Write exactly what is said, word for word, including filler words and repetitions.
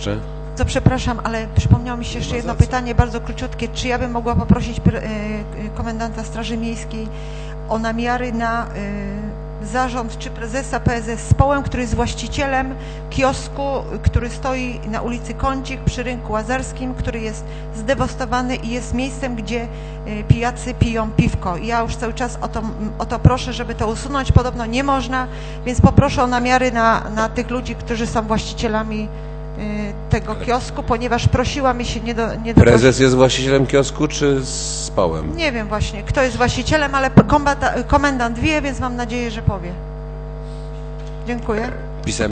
jeszcze? To przepraszam, ale przypomniało mi się jeszcze jedno pytanie, bardzo króciutkie. Czy ja bym mogła poprosić komendanta Straży Miejskiej o namiary na zarząd czy prezesa P S S Społem, który jest właścicielem kiosku, który stoi na ulicy Kącik przy Rynku Łazarskim, który jest zdewastowany i jest miejscem, gdzie pijacy piją piwko. I ja już cały czas o to, o to proszę, żeby to usunąć. Podobno nie można, więc poproszę o namiary na, na tych ludzi, którzy są właścicielami tego kiosku, ponieważ prosiła mi się nie do... Nie do Prezes jest właścicielem kiosku, czy z Pałem? Nie wiem właśnie, kto jest właścicielem, ale komendant wie, więc mam nadzieję, że powie. Dziękuję. Pisemnie.